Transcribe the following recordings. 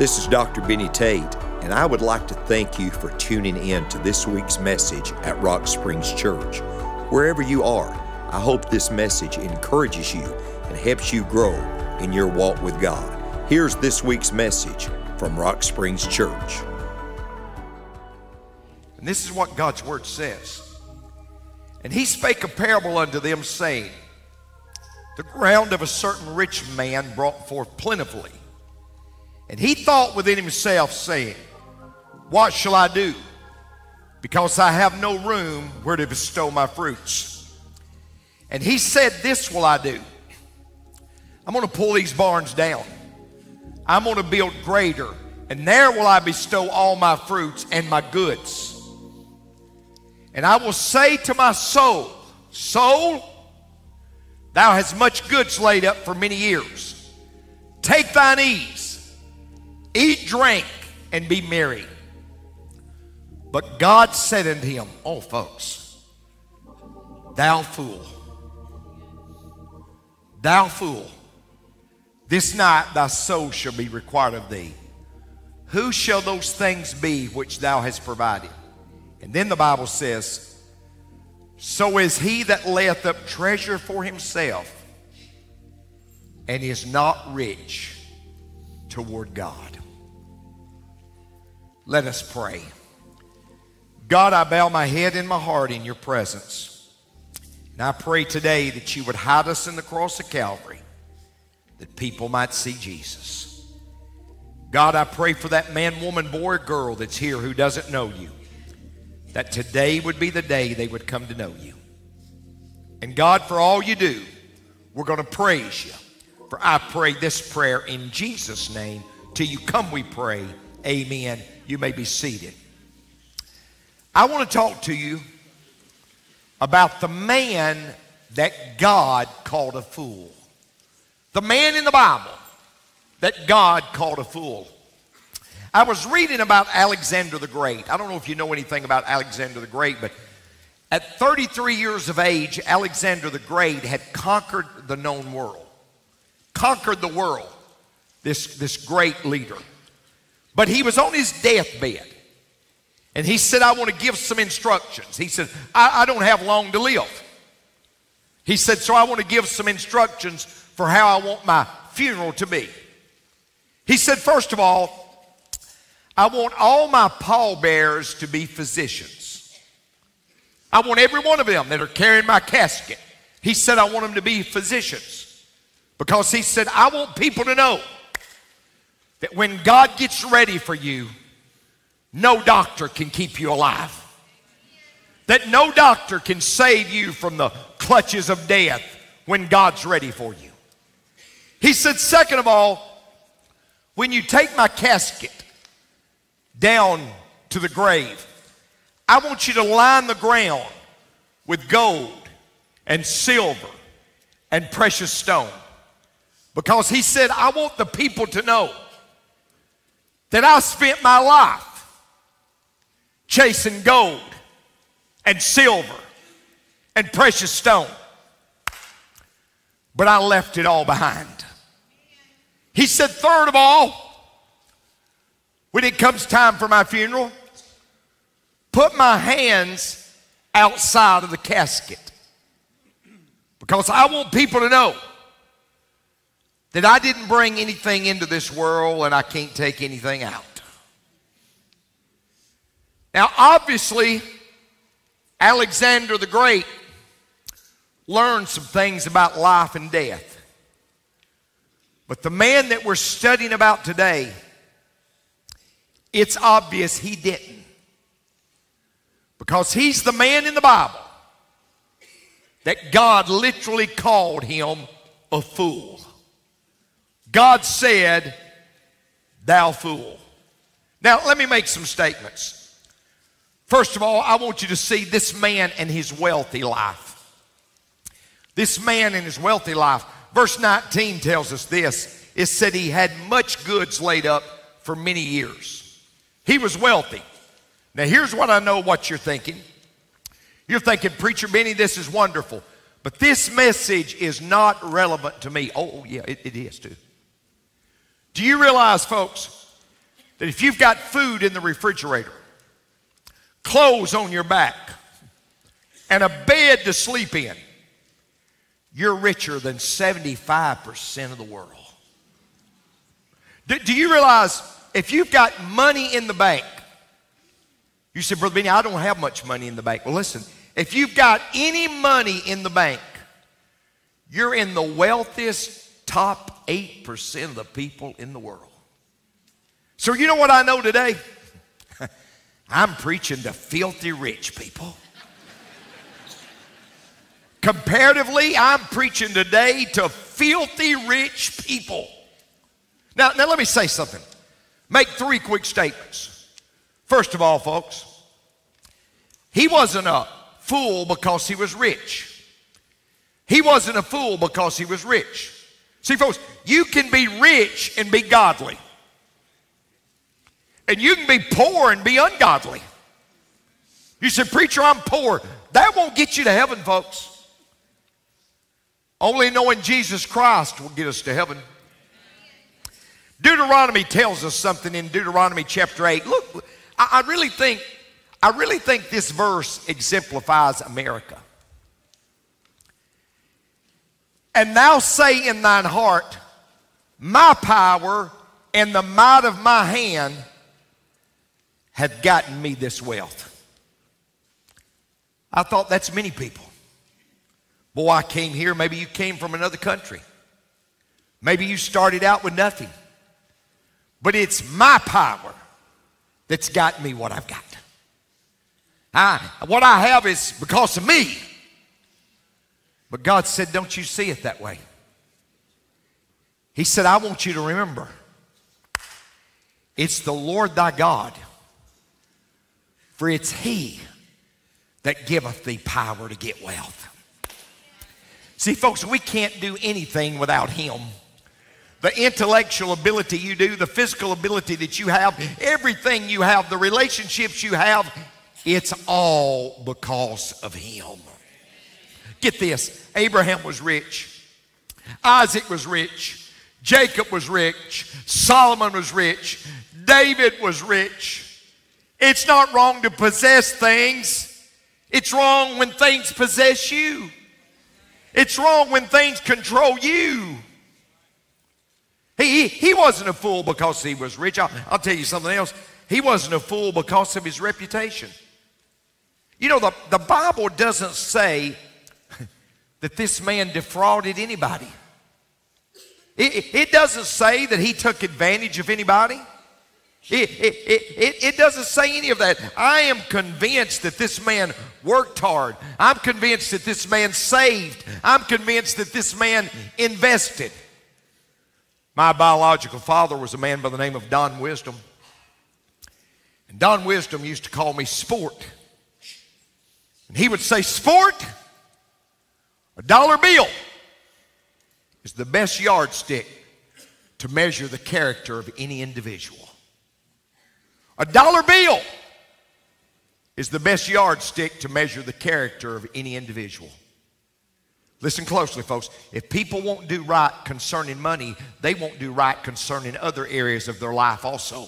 This is Dr. Benny Tate, and I would like to thank you for tuning in to this week's message at Rock Springs Church. Wherever you are, I hope this message encourages you and helps you grow in your walk with God. Here's this week's message from Rock Springs Church. And this is what God's word says. And he spake a parable unto them, saying, the ground of a certain rich man brought forth plentifully. And he thought within himself, saying, what shall I do? Because I have no room where to bestow my fruits. And he said, this will I do. I'm going to pull these barns down. I'm going to build greater, and there will I bestow all my fruits and my goods. And I will say to my soul, soul, thou hast much goods laid up for many years. Take thine ease, eat, drink, and be merry. But God said unto him, oh folks, thou fool, this night thy soul shall be required of thee. Who shall those things be which thou hast provided? And then the Bible says, so is he that layeth up treasure for himself and is not rich toward God. Let us pray. God, I bow my head and my heart in your presence. And I pray today that you would hide us in the cross of Calvary, that people might see Jesus. God, I pray for that man, woman, boy, or girl that's here who doesn't know you, that today would be the day they would come to know you. And God, for all you do, we're going to praise you. For I pray this prayer in Jesus' name. Till you come, we pray. Amen. You may be seated. I want to talk to you about the man that God called a fool. The man in the Bible that God called a fool. I was reading about Alexander the Great. I don't know if you know anything about Alexander the Great, but at 33 years of age, Alexander the Great had conquered the known world. Conquered the world, this great leader. But he was on his deathbed. And he said, I want to give some instructions. He said, I don't have long to live. He said, so I want to give some instructions for how I want my funeral to be. He said, first of all, I want all my pallbearers to be physicians. I want every one of them that are carrying my casket. He said, I want them to be physicians. Because he said, I want people to know that when God gets ready for you, no doctor can keep you alive. That no doctor can save you from the clutches of death when God's ready for you. He said, second of all, when you take my casket down to the grave, I want you to line the ground with gold and silver and precious stone. Because he said, I want the people to know that I spent my life chasing gold and silver and precious stone, but I left it all behind. He said, third of all, when it comes time for my funeral, put my hands outside of the casket, because I want people to know that I didn't bring anything into this world and I can't take anything out. Now, obviously, Alexander the Great learned some things about life and death. But the man that we're studying about today, it's obvious he didn't. Because he's the man in the Bible that God literally called him a fool. God said, thou fool. Now, let me make some statements. First of all, I want you to see this man and his wealthy life. This man and his wealthy life. Verse 19 tells us this. It said he had much goods laid up for many years. He was wealthy. Now here's what I know what you're thinking. You're thinking, Preacher Benny, this is wonderful. But this message is not relevant to me. Oh yeah, it is too. Do you realize, folks, that if you've got food in the refrigerator, clothes on your back, and a bed to sleep in, you're richer than 75% of the world. Do you realize if you've got money in the bank, you say, Brother Benny, I don't have much money in the bank. Well, listen, if you've got any money in the bank, you're in the wealthiest top 8% of the people in the world. So you know what I know today? I'm preaching to filthy rich people. Comparatively, I'm preaching today to filthy rich people. Now let me say something. Make 3 quick statements. First of all, folks, he wasn't a fool because he was rich. He wasn't a fool because he was rich. See, folks, you can be rich and be godly. And you can be poor and be ungodly. You say, preacher, I'm poor. That won't get you to heaven, folks. Only knowing Jesus Christ will get us to heaven. Deuteronomy tells us something in Deuteronomy chapter 8. Look, I really think this verse exemplifies America. And thou say in thine heart, my power and the might of my hand hath gotten me this wealth. I thought that's many people. Boy, I came here. Maybe you came from another country. Maybe you started out with nothing. But it's my power that's got me what I've got. What I have is because of me. But God said, don't you see it that way. He said, I want you to remember, it's the Lord thy God, for it's he that giveth thee power to get wealth. See, folks, we can't do anything without him. The intellectual ability you do, the physical ability that you have, everything you have, the relationships you have, it's all because of him. Get this, Abraham was rich. Isaac was rich. Jacob was rich. Solomon was rich. David was rich. It's not wrong to possess things. It's wrong when things possess you. It's wrong when things control you. He wasn't a fool because he was rich. I'll tell you something else. He wasn't a fool because of his reputation. You know, the Bible doesn't say that this man defrauded anybody. It doesn't say that he took advantage of anybody. It doesn't say any of that. I am convinced that this man worked hard. I'm convinced that this man saved. I'm convinced that this man invested. My biological father was a man by the name of Don Wisdom. And Don Wisdom used to call me Sport. And he would say, Sport, $1 bill is the best yardstick to measure the character of any individual. $1 bill is the best yardstick to measure the character of any individual. Listen closely, folks. If people won't do right concerning money, they won't do right concerning other areas of their life also.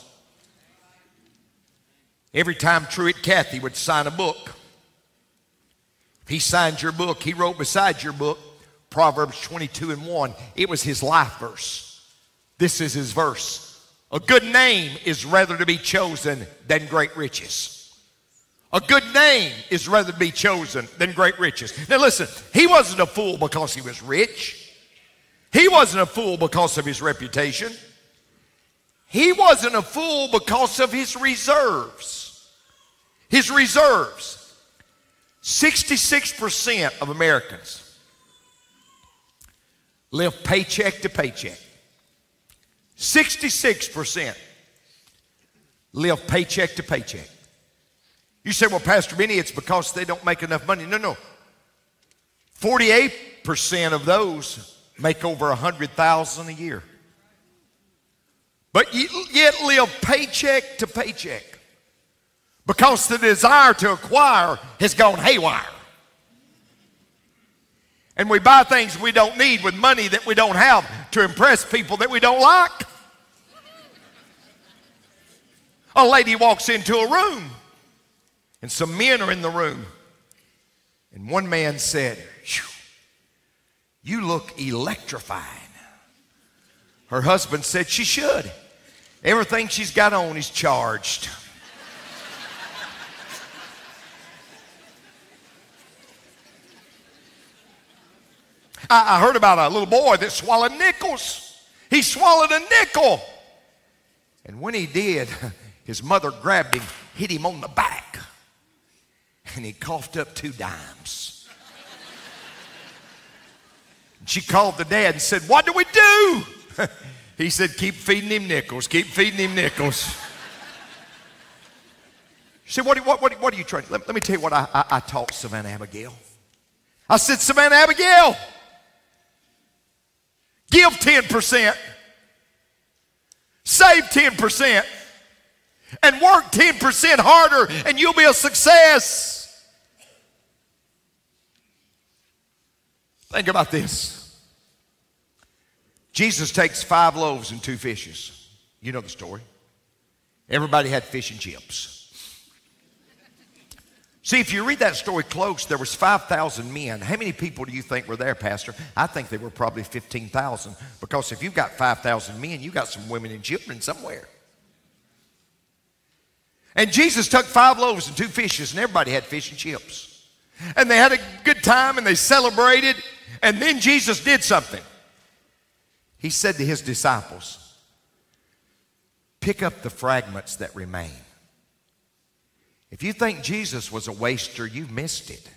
Every time Truett Cathy would sign a book, if he signed your book, he wrote beside your book, Proverbs 22:1. It was his life verse. This is his verse. A good name is rather to be chosen than great riches. A good name is rather to be chosen than great riches. Now listen, he wasn't a fool because he was rich. He wasn't a fool because of his reputation. He wasn't a fool because of his reserves. His reserves. 66% of Americans live paycheck to paycheck. 66% live paycheck to paycheck. You say, well, Pastor Benny, it's because they don't make enough money. No. 48% of those make over $100,000 a year. But yet live paycheck to paycheck because the desire to acquire has gone haywire. And we buy things we don't need with money that we don't have to impress people that we don't like. A lady walks into a room, and some men are in the room. And one man said, "You look electrifying." Her husband said she should. Everything she's got on is charged. I heard about a little boy that swallowed nickels. He swallowed a nickel. And when he did, his mother grabbed him, hit him on the back, and he coughed up 2 dimes. She called the dad and said, "What do we do?" He said, "Keep feeding him nickels. Keep feeding him nickels." She said, what are you trying? Let me tell you what I taught Savannah Abigail. I said, "Savannah Abigail, give 10%, save 10%, and work 10% harder, and you'll be a success." Think about this. Jesus takes 5 loaves and 2 fishes. You know the story. Everybody had fish and chips. See, if you read that story close, there was 5,000 men. How many people do you think were there, Pastor? I think there were probably 15,000, because if you've got 5,000 men, you got some women and children somewhere. And Jesus took 5 loaves and 2 fishes, and everybody had fish and chips. And they had a good time, and they celebrated. And then Jesus did something. He said to his disciples, "Pick up the fragments that remain." If you think Jesus was a waster, you've missed it.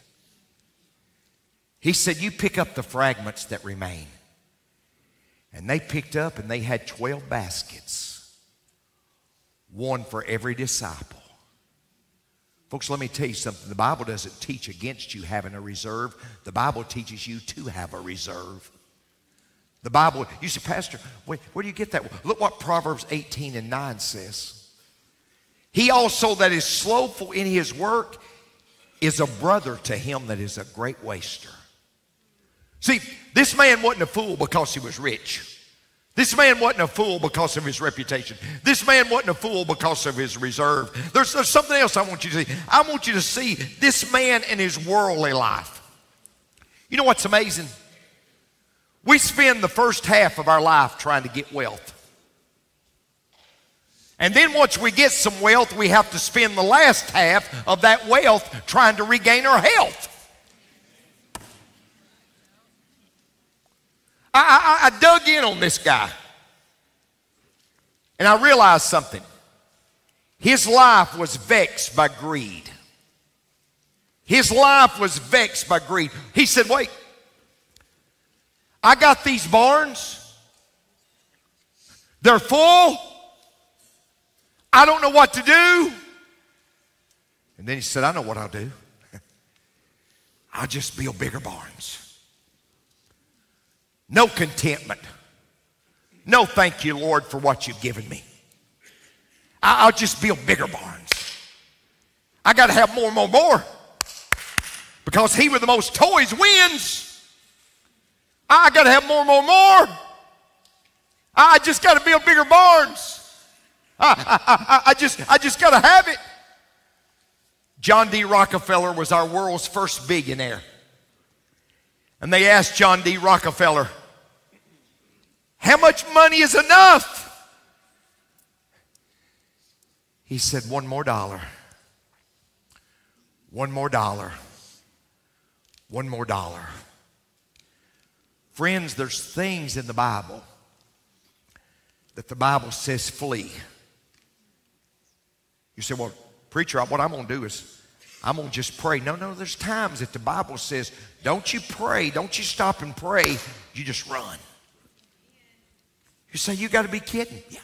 He said, "You pick up the fragments that remain." And they picked up, and they had 12 baskets, one for every disciple. Folks, let me tell you something. The Bible doesn't teach against you having a reserve. The Bible teaches you to have a reserve. The Bible, you say, "Pastor, where do you get that?" Look what Proverbs 18:9 says. "He also that is slothful in his work is a brother to him that is a great waster." See, this man wasn't a fool because he was rich. This man wasn't a fool because of his reputation. This man wasn't a fool because of his reserve. There's something else I want you to see. I want you to see this man in his worldly life. You know what's amazing? We spend the first half of our life trying to get wealth. And then once we get some wealth, we have to spend the last half of that wealth trying to regain our health. I dug in on this guy, and I realized something. His life was vexed by greed. His life was vexed by greed. He said, "Wait, I got these barns. They're full. I don't know what to do." And then he said, "I know what I'll do. I'll just build bigger barns. No contentment. No thank you, Lord, for what you've given me. I'll just build bigger barns. I got to have more and more and more. Because he with the most toys wins. I got to have more and more and more. I just got to build bigger barns. I just got to have it." John D. Rockefeller was our world's first billionaire. And they asked John D. Rockefeller, "How much money is enough?" He said, "$1 more. $1 more. $1 more." Friends, there's things in the Bible that the Bible says flee. You say, "Well, preacher, what I'm going to do is I'm going to just pray." No, there's times that the Bible says, don't you pray, don't you stop and pray, you just run. You say, "You got to be kidding." Yeah.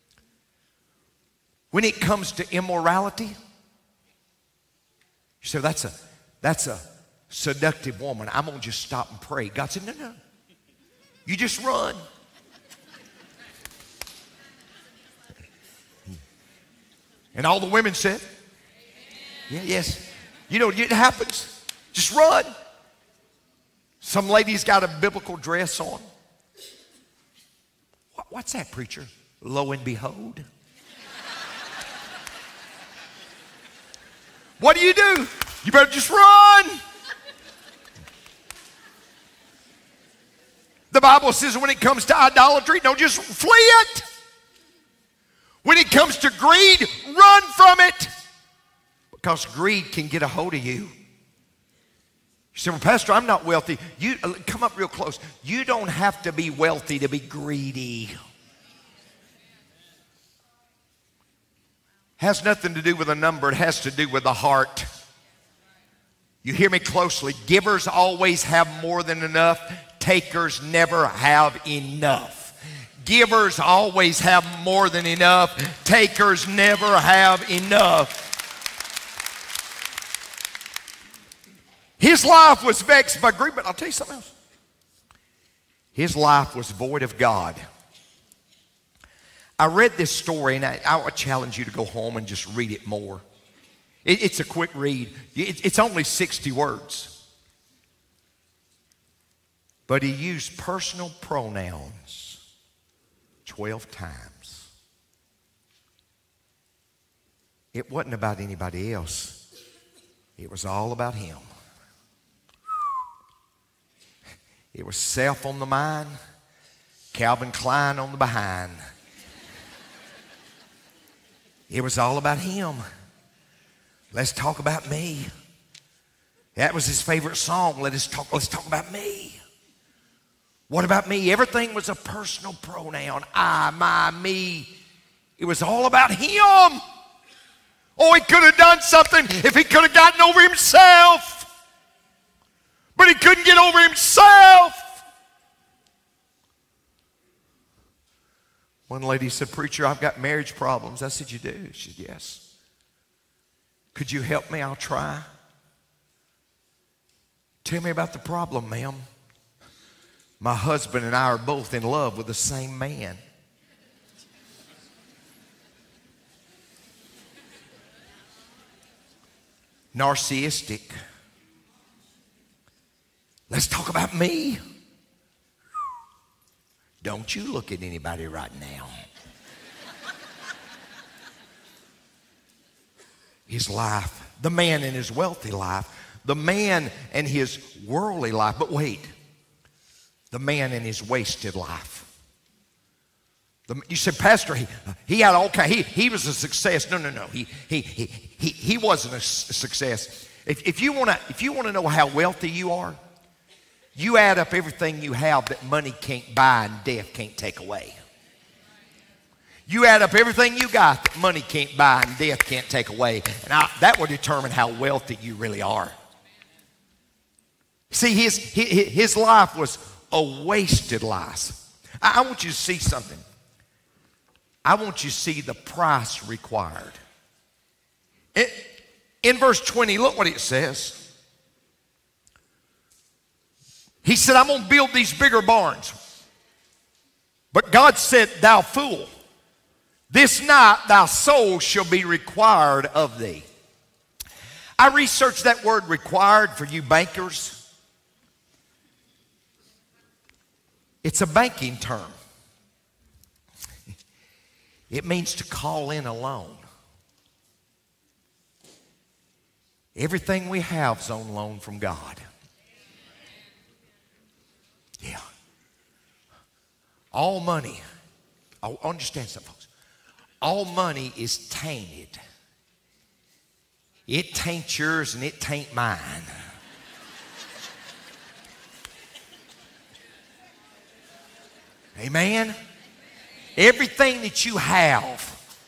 When it comes to immorality, you say, that's a seductive woman. I'm going to just stop and pray. God said, no. You just run. And all the women said, "Yeah, yes." You know, it happens. Just run. Some lady's got a biblical dress on. What's that, preacher? Lo and behold. What do? You better just run. The Bible says when it comes to idolatry, don't just flee it. When it comes to greed, run from it. Because greed can get a hold of you. You say, well, Pastor, I'm not wealthy. You come up real close. You don't have to be wealthy to be greedy. Has nothing to do with a number. It has to do with the heart. You hear me closely. Givers always have more than enough. Takers never have enough. Givers always have more than enough. Takers never have enough. His life was vexed by greed, but I'll tell you something else. His life was void of God. I read this story, and I would challenge you to go home and just read it more. It's a quick read. It's only 60 words. But he used personal pronouns 12 times. It wasn't about anybody else. It was all about him. It was self on the mind, Calvin Klein on the behind. It was all about him. Let's talk about me. That was his favorite song. Let's talk about me. What about me? Everything was a personal pronoun. I, my, me. It was all about him. Oh, he could have done something if he could have gotten over himself. But he couldn't get over himself. One lady said, Preacher, I've got marriage problems. I said, you do? She said, yes. Could you help me? I'll try. Tell me about the problem, ma'am. My husband and I are both in love with the same man. Narcissistic. Let's talk about me. Don't you look at anybody right now. His life, the man in his wealthy life, the man in his worldly life, but wait, the man in his wasted life. You said, Pastor, he had all kind. He was a success. No. He wasn't a success. If you want to know how wealthy you are, you add up everything you have that money can't buy and death can't take away. You add up everything you got that money can't buy and death can't take away. And that will determine how wealthy you really are. See, his life was a wasted life. I want you to see something. I want you to see the price required. In verse 20, look what it says. He said, I'm going to build these bigger barns. But God said, thou fool, this night thy soul shall be required of thee. I researched that word required for you bankers. It's a banking term. It means to call in a loan. Everything we have is on loan from God. Yeah. All money, understand something, folks. All money is tainted. It taints yours and it taints mine. Amen? Everything that you have,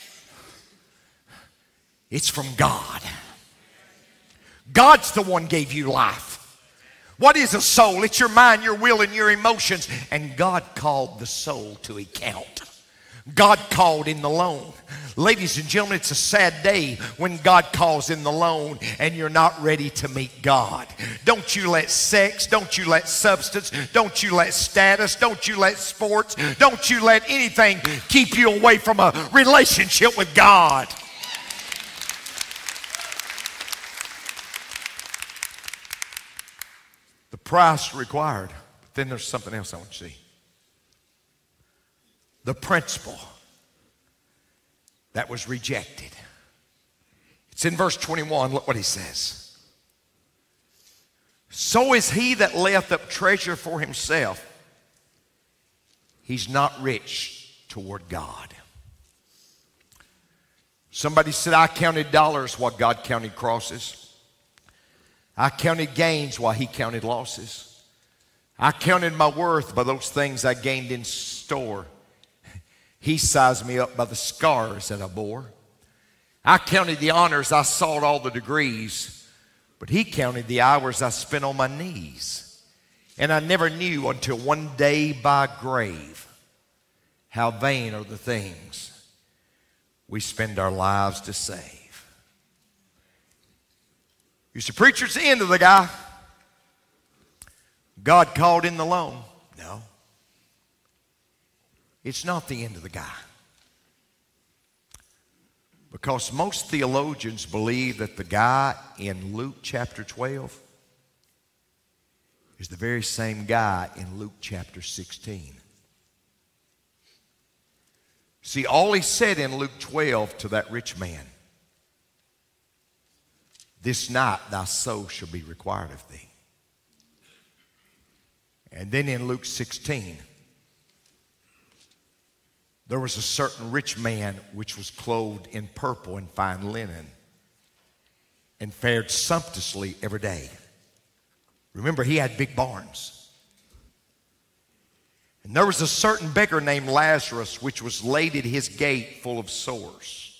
it's from God. God's the one gave you life. What is a soul? It's your mind, your will, and your emotions. And God called the soul to account. God called in the loan. Ladies and gentlemen, it's a sad day when God calls in the loan and you're not ready to meet God. Don't you let sex, don't you let substance, don't you let status, don't you let sports, don't you let anything keep you away from a relationship with God. The price required. But then there's something else I want you to see. The principle that was rejected. It's in verse 21. Look what he says. So is he that layeth up treasure for himself. He's not rich toward God. Somebody said, I counted dollars while God counted crosses. I counted gains while he counted losses. I counted my worth by those things I gained in store. He sized me up by the scars that I bore. I counted the honors, I sought all the degrees, but he counted the hours I spent on my knees. And I never knew until one day by grave how vain are the things we spend our lives to save. You see, preacher, it's the end of the guy. God called in the loan. No. It's not the end of the guy. Because most theologians believe that the guy in Luke chapter 12 is the very same guy in Luke chapter 16. See, all he said in Luke 12 to that rich man, this night thy soul shall be required of thee. And then in Luke 16, there was a certain rich man which was clothed in purple and fine linen and fared sumptuously every day. Remember, he had big barns. And there was a certain beggar named Lazarus which was laid at his gate full of sores.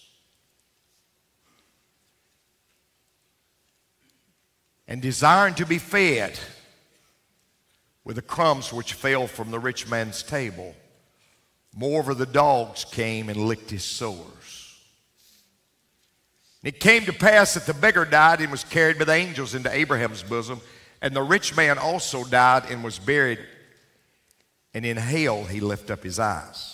And desiring to be fed with the crumbs which fell from the rich man's table, moreover the dogs came and licked his sores. And it came to pass that the beggar died and was carried by the angels into Abraham's bosom, and the rich man also died and was buried, and in hell he lifted up his eyes.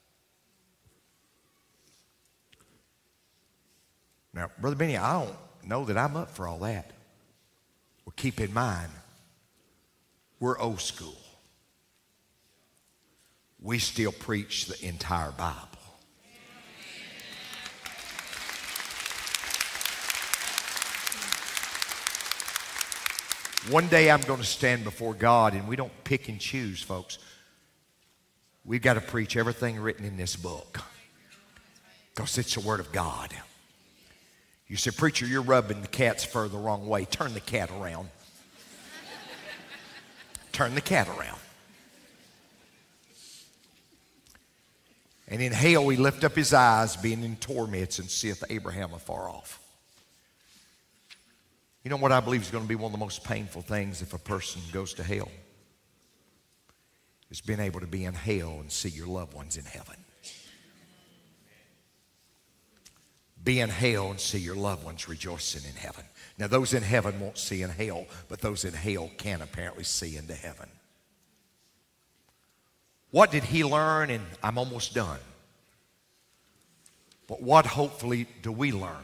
Now, Brother Benny, I don't know that I'm up for all that. Well, keep in mind, we're old school. We still preach the entire Bible. One day I'm going to stand before God, and we don't pick and choose, folks. We've got to preach everything written in this book because it's the Word of God. You say, preacher, you're rubbing the cat's fur the wrong way. Turn the cat around. Turn the cat around. And in hell he lift up his eyes, being in torments, and seeth Abraham afar off. You know what I believe is going to be one of the most painful things if a person goes to hell? Is being able to be in hell and see your loved ones in heaven. Be in hell and see your loved ones rejoicing in heaven. Now those in heaven won't see in hell, but those in hell can apparently see into heaven. What did he learn? And I'm almost done. But what hopefully do we learn?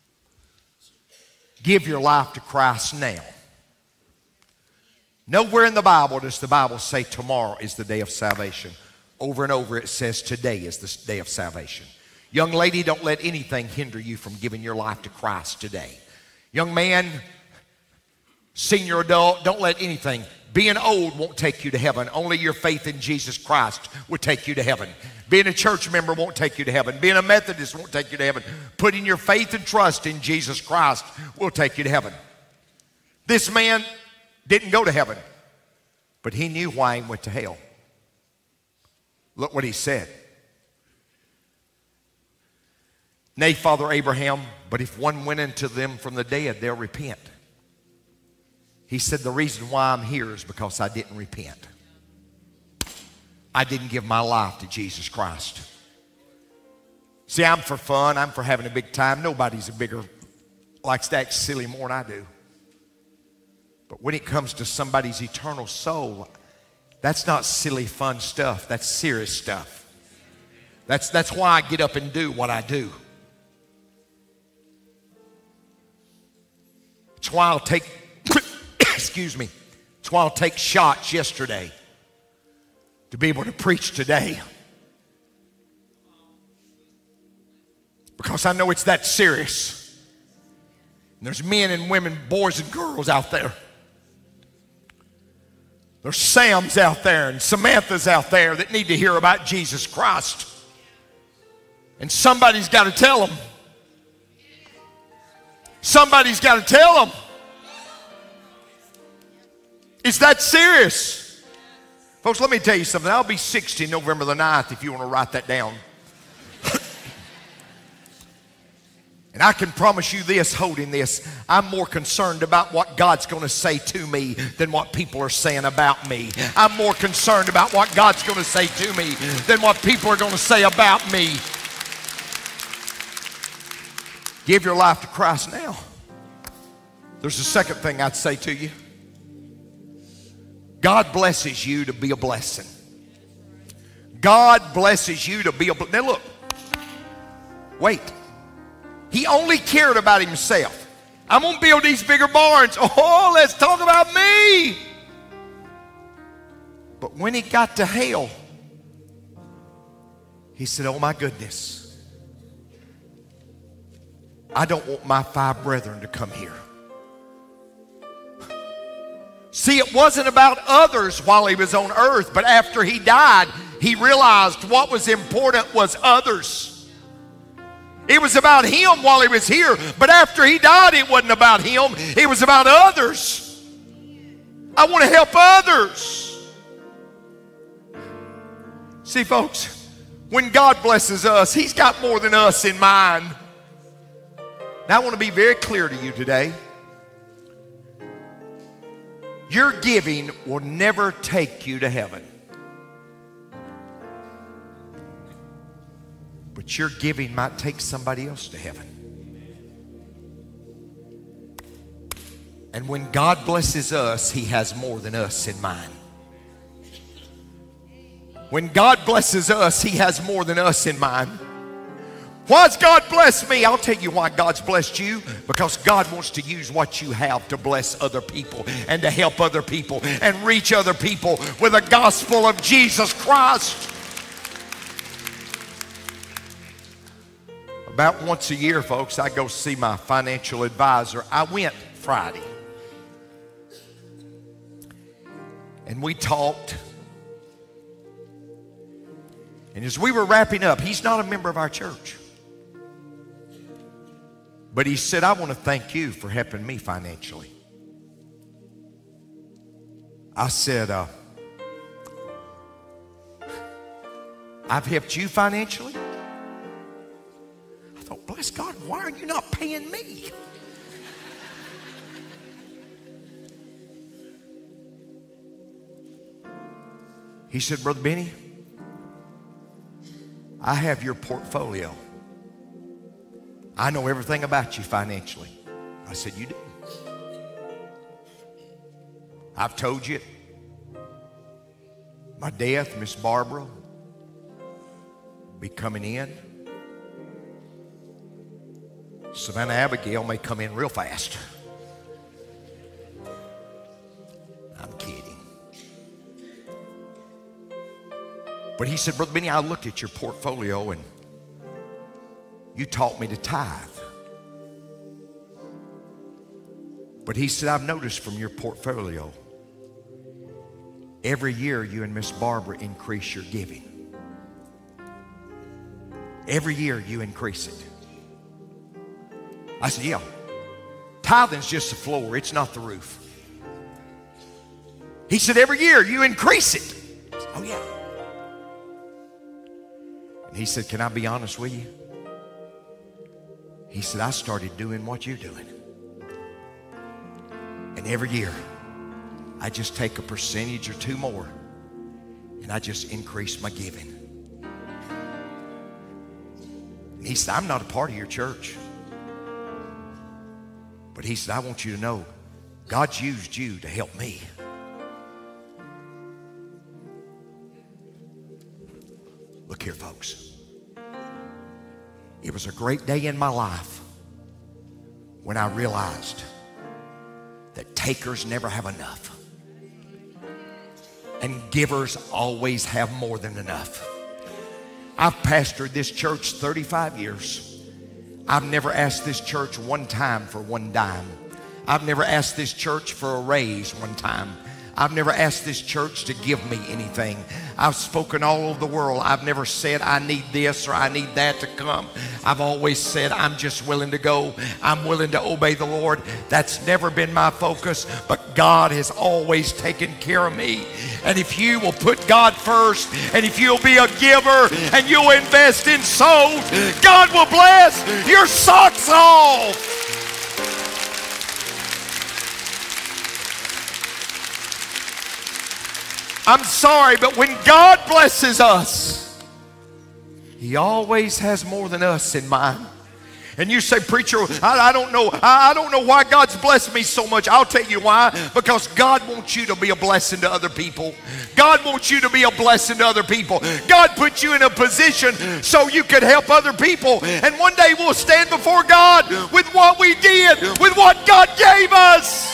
Give your life to Christ now. Nowhere in the Bible does the Bible say tomorrow is the day of salvation. Over and over it says today is the day of salvation. Young lady, don't let anything hinder you from giving your life to Christ today. Young man, senior adult, don't let anything. Being old won't take you to heaven. Only your faith in Jesus Christ will take you to heaven. Being a church member won't take you to heaven. Being a Methodist won't take you to heaven. Putting your faith and trust in Jesus Christ will take you to heaven. This man didn't go to heaven, but he knew why he went to hell. Look what he said. Nay, Father Abraham, but if one went into them from the dead, they'll repent. He said, the reason why I'm here is because I didn't repent. I didn't give my life to Jesus Christ. See, I'm for fun. I'm for having a big time. Nobody's likes to act silly more than I do. But when it comes to somebody's eternal soul, that's not silly, fun stuff. That's serious stuff. That's why I get up and do what I do. It's why I'll take, excuse me, it's why I'll take shots yesterday to be able to preach today. Because I know it's that serious. And there's men and women, boys and girls out there. There's Sams out there and Samanthas out there that need to hear about Jesus Christ. And somebody's got to tell them. Somebody's got to tell them. It's that serious. Folks, let me tell you something. I'll be 60 November the 9th if you want to write that down. And I can promise you this, holding this, I'm more concerned about what God's going to say to me than what people are saying about me. I'm more concerned about what God's going to say to me than what people are going to say about me. Give your life to Christ now. There's a second thing I'd say to you. God blesses you to be a blessing. God blesses you to be a blessing. Now look, wait. He only cared about himself. I'm going to build these bigger barns. Oh, let's talk about me. But when he got to hell, he said, oh my goodness. I don't want my 5 brethren to come here. See, it wasn't about others while he was on earth, but after he died, he realized what was important was others. It was about him while he was here, but after he died, it wasn't about him. It was about others. I want to help others. See, folks, when God blesses us, he's got more than us in mind. Now, I want to be very clear to you today. Your giving will never take you to heaven. But your giving might take somebody else to heaven. And when God blesses us, he has more than us in mind. When God blesses us, he has more than us in mind. Why's God blessed me? I'll tell you why God's blessed you. Because God wants to use what you have to bless other people and to help other people and reach other people with the gospel of Jesus Christ. About once a year, folks, I go see my financial advisor. I went Friday. And we talked. And as we were wrapping up, he's not a member of our church. But he said, I want to thank you for helping me financially. I said, I've helped you financially? I thought, bless God, why are you not paying me? He said, Brother Benny, I have your portfolio. I know everything about you financially. I said, you do? I've told you my death, Miss Barbara, be coming in. Savannah Abigail may come in real fast. I'm kidding. But he said, Brother Benny, I looked at your portfolio and you taught me to tithe. But he said, I've noticed from your portfolio, every year you and Miss Barbara increase your giving. Every year you increase it. I said, yeah, tithing's just the floor, it's not the roof. He said, every year you increase it. I said, oh yeah. And he said, can I be honest with you? He said, I started doing what you're doing. And every year, I just take a percentage or two more, and I just increase my giving. And he said, I'm not a part of your church. But he said, I want you to know, God's used you to help me. Look here, folks. It was a great day in my life when I realized that takers never have enough and givers always have more than enough. I've pastored this church 35 years. I've never asked this church one time for one dime. I've never asked this church for a raise one time. I've never asked this church to give me anything. I've spoken all over the world. I've never said I need this or I need that to come. I've always said I'm just willing to go. I'm willing to obey the Lord. That's never been my focus, but God has always taken care of me. And if you will put God first, and if you'll be a giver and you'll invest in souls, God will bless your socks off. I'm sorry, but when God blesses us, He always has more than us in mind. And you say, preacher, I don't know why God's blessed me so much. I'll tell you why. Because God wants you to be a blessing to other people. God wants you to be a blessing to other people. God put you in a position so you could help other people. And one day we'll stand before God with what we did, with what God gave us.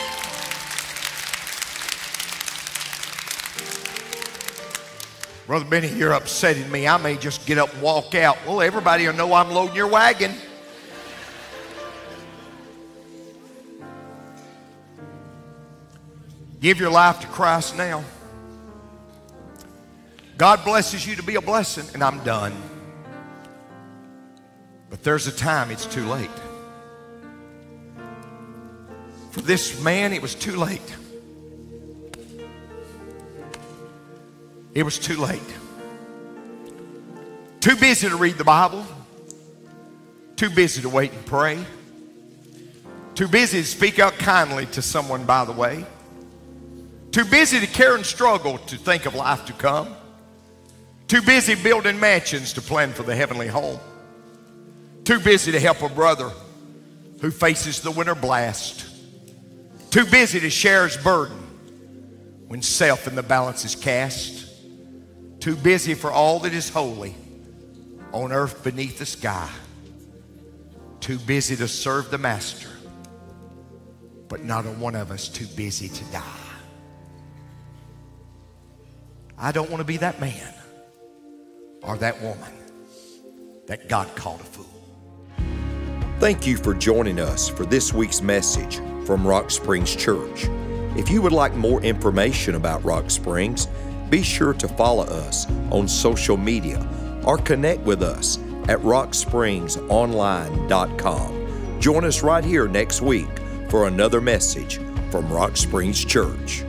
Brother Benny, you're upsetting me. I may just get up and walk out. Well, everybody will know I'm loading your wagon. Give your life to Christ now. God blesses you to be a blessing, and I'm done. But there's a time it's too late. For this man, it was too late. It was too late. Too busy to read the Bible. Too busy to wait and pray. Too busy to speak out kindly to someone by the way. Too busy to care and struggle to think of life to come. Too busy building mansions to plan for the heavenly home. Too busy to help a brother who faces the winter blast. Too busy to share his burden when self in the balance is cast. Too busy for all that is holy on earth beneath the sky. Too busy to serve the Master, but not a one of us too busy to die. I don't want to be that man or that woman that God called a fool. Thank you for joining us for this week's message from Rock Springs Church. If you would like more information about Rock Springs, be sure to follow us on social media or connect with us at rockspringsonline.com. Join us right here next week for another message from Rock Springs Church.